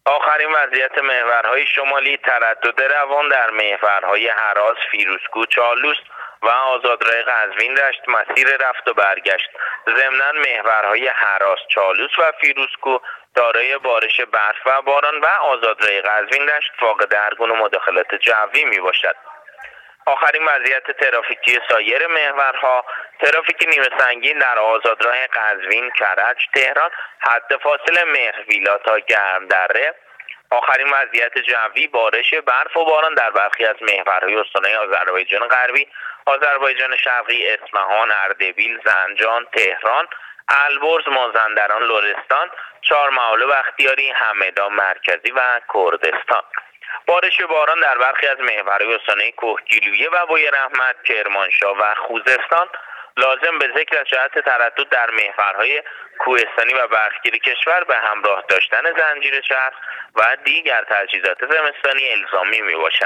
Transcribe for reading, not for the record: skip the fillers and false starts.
آخرین وضعیت محورهای شمالی: تردد روان در محورهای هراس، فیروزکوه، چالوس و آزادراه قزوین دشت مسیر رفت و برگشت. ضمناً محورهای هراس، چالوس و فیروزکوه دارای بارش برف و باران و آزادراه قزوین دشت فاقد هر گونه مداخلت جوی می باشد. آخرین وضعیت ترافیکی سایر محورها: ترافیک نیمه سنگین در آزادراه قزوین، کرج، تهران، حد فاصل مهرویلا تا گرمدره. آخرین وضعیت جوی: بارش برف و باران در برخی از محورهای استانهای آذربایجان غربی، آذربایجان شرقی، اصفهان، اردبیل، زنجان، تهران، البرز، مازندران، لرستان، چهارمحال بختیاری، همدان مرکزی و کردستان. بارش باران در برخی از محورهای استانهای کهگیلویه و بویراحمد، کرمانشاه و خوزستان. لازم به ذکر از جهت تردد در محورهای کوهستانی و برفگیر کشور به همراه داشتن زنجیر چرخ و دیگر تجهیزات زمستانی الزامی می باشد.